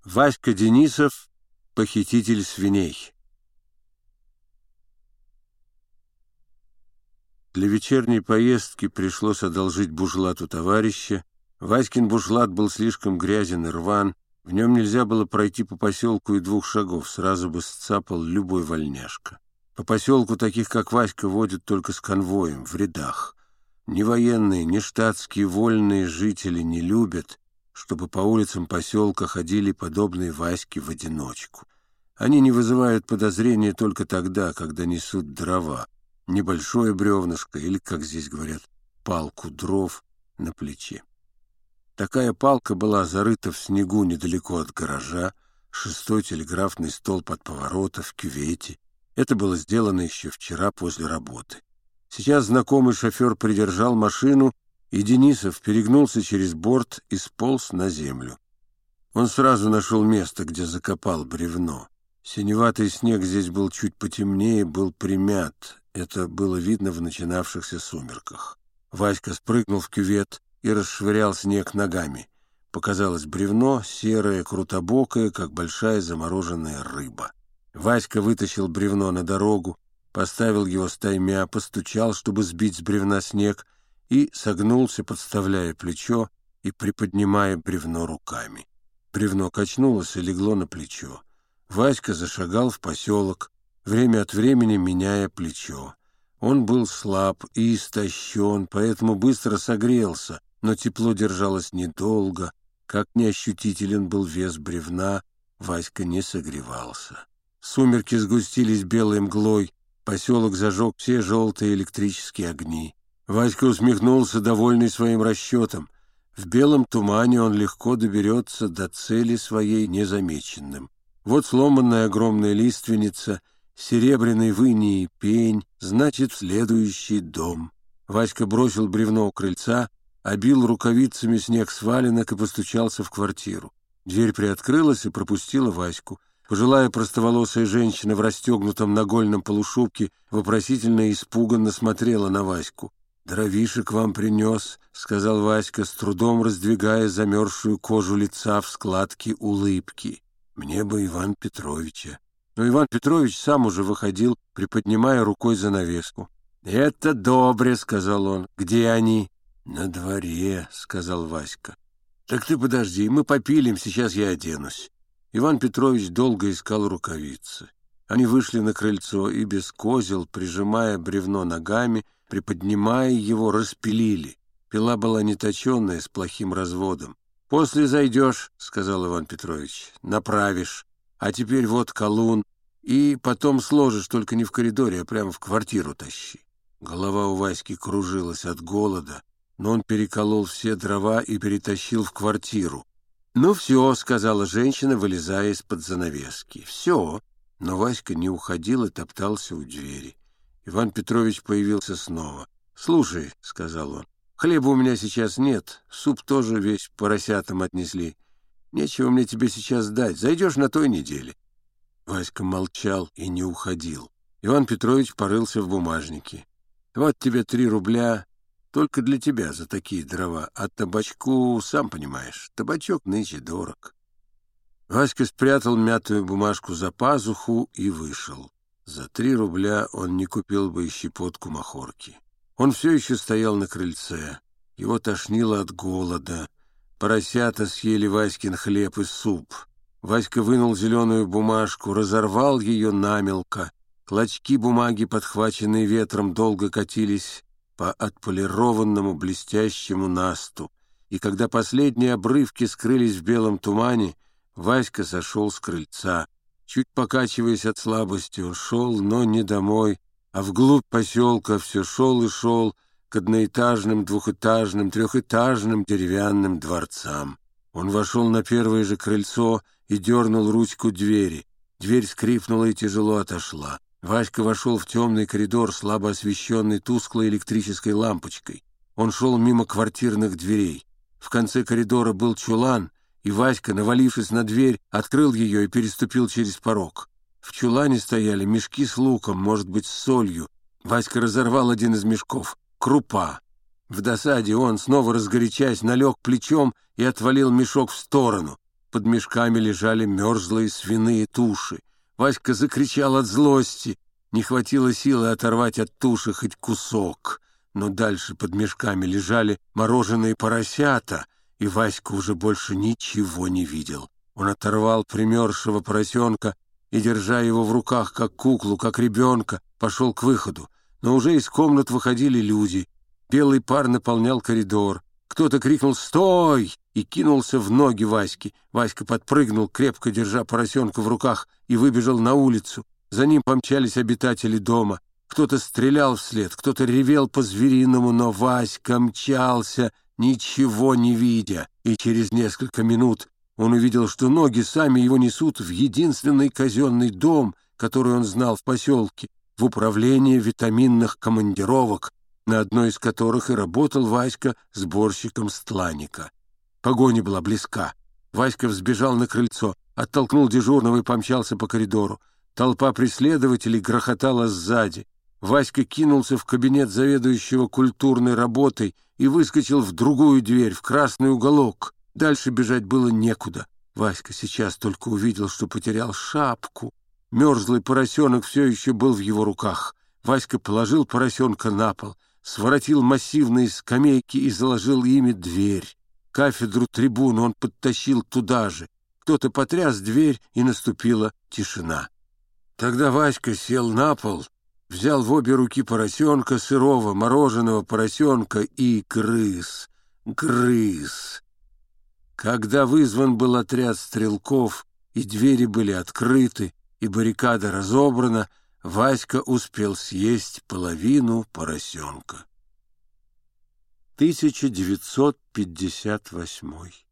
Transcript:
Васька Денисов, похититель свиней. Для вечерней поездки пришлось одолжить бушлат у товарища. Васькин бушлат был слишком грязен и рван. В нем нельзя было пройти по поселку и 2 шагов, сразу бы сцапал любой вольняшка. По поселку таких, как Васька, водят только с конвоем, в рядах. Ни военные, ни штатские вольные жители не любят, чтобы по улицам поселка ходили подобные Ваське в одиночку. Они не вызывают подозрения только тогда, когда несут дрова, небольшое бревнышко или, как здесь говорят, палку дров на плече. Такая палка была зарыта в снегу недалеко от гаража, 6-й телеграфный столб от поворота в кювете. Это было сделано еще вчера после работы. Сейчас знакомый шофер придержал машину, и Денисов перегнулся через борт и сполз на землю. Он сразу нашел место, где закопал бревно. Синеватый снег здесь был чуть потемнее, был примят. Это было видно в начинавшихся сумерках. Васька спрыгнул в кювет и расшвырял снег ногами. Показалось бревно, серое, крутобокое, как большая замороженная рыба. Васька вытащил бревно на дорогу, поставил его стаймя, постучал, чтобы сбить с бревна снег, и согнулся, подставляя плечо и приподнимая бревно руками. Бревно качнулось и легло на плечо. Васька зашагал в поселок, время от времени меняя плечо. Он был слаб и истощен, поэтому быстро согрелся, но тепло держалось недолго. Как неощутителен был вес бревна, Васька не согревался. Сумерки сгустились белой мглой, поселок зажег все желтые электрические огни. Васька усмехнулся, довольный своим расчетом. В белом тумане он легко доберется до цели своей незамеченным. Вот сломанная огромная лиственница, серебряный в инии пень, значит, в следующий дом. Васька бросил бревно у крыльца, обил рукавицами снег с валенок и постучался в квартиру. Дверь приоткрылась и пропустила Ваську. Пожилая простоволосая женщина в расстегнутом нагольном полушубке вопросительно и испуганно смотрела на Ваську. «Дровишек вам принес», — сказал Васька, с трудом раздвигая замерзшую кожу лица в складке улыбки. «Мне бы Иван Петровича». Но Иван Петрович сам уже выходил, приподнимая рукой занавеску. «Это добре», — сказал он. «Где они?» «На дворе», — сказал Васька. «Так ты подожди, мы попилим, сейчас я оденусь». Иван Петрович долго искал рукавицы. Они вышли на крыльцо и без козел, прижимая бревно ногами, приподнимая его, распилили. Пила была неточенная, с плохим разводом. «После зайдешь», — сказал Иван Петрович, — «направишь. А теперь вот колун, и потом сложишь, только не в коридоре, а прямо в квартиру тащи». Голова у Васьки кружилась от голода, но он переколол все дрова и перетащил в квартиру. «Ну все», — сказала женщина, вылезая из-под занавески. «Все». Но Васька не уходил и топтался у двери. Иван Петрович появился снова. «Слушай», — сказал он, — «хлеба у меня сейчас нет, суп тоже весь поросятам отнесли. Нечего мне тебе сейчас дать, зайдешь на той неделе». Васька молчал и не уходил. Иван Петрович порылся в бумажнике. «Вот тебе 3 рубля, только для тебя за такие дрова, а табачку, сам понимаешь, табачок нынче дорог». Васька спрятал мятую бумажку за пазуху и вышел. За 3 рубля он не купил бы и щепотку махорки. Он все еще стоял на крыльце. Его тошнило от голода. Поросята съели Васькин хлеб и суп. Васька вынул зеленую бумажку, разорвал ее намелко. Клочки бумаги, подхваченные ветром, долго катились по отполированному блестящему насту. И когда последние обрывки скрылись в белом тумане, Васька сошел с крыльца. Чуть покачиваясь от слабости, он шел, но не домой, а вглубь поселка все шел и шел к одноэтажным, двухэтажным, трехэтажным деревянным дворцам. Он вошел на первое же крыльцо и дернул ручку двери. Дверь скрипнула и тяжело отошла. Васька вошел в темный коридор, слабо освещенный тусклой электрической лампочкой. Он шел мимо квартирных дверей. В конце коридора был чулан, и Васька, навалившись на дверь, открыл ее и переступил через порог. В чулане стояли мешки с луком, может быть, с солью. Васька разорвал один из мешков. Крупа. В досаде он, снова разгорячась, налег плечом и отвалил мешок в сторону. под мешками лежали мерзлые свиные туши. Васька закричал от злости. Не хватило силы оторвать от туши хоть кусок. Но дальше под мешками лежали мороженые поросята, и Васька уже больше ничего не видел. Он оторвал примерзшего поросенка и, держа его в руках, как куклу, как ребенка, пошел к выходу. Но уже из комнат выходили люди. Белый пар наполнял коридор. Кто-то крикнул «Стой!» и кинулся в ноги Ваське. Васька подпрыгнул, крепко держа поросенка в руках, и выбежал на улицу. За ним помчались обитатели дома. Кто-то стрелял вслед, кто-то ревел по-звериному, но Васька мчался, ничего не видя. И через несколько минут он увидел, что ноги сами его несут в единственный казенный дом, который он знал в поселке, в управление витаминных командировок, на одной из которых и работал Васька сборщиком стланника. Погоня была близка. Васька взбежал на крыльцо, оттолкнул дежурного и помчался по коридору. Толпа преследователей грохотала сзади. Васька кинулся в кабинет заведующего культурной работой и выскочил в другую дверь, в красный уголок. Дальше бежать было некуда. Васька сейчас только увидел, что потерял шапку. Мерзлый поросенок все еще был в его руках. Васька положил поросенка на пол, своротил массивные скамейки и заложил ими дверь. Кафедру трибуны он подтащил туда же. Кто-то потряс дверь, и наступила тишина. Тогда Васька сел на пол, взял в обе руки поросенка, сырого, мороженого поросенка, и грыз. Когда вызван был отряд стрелков, и двери были открыты, и баррикада разобрана, Васька успел съесть половину поросенка. 1958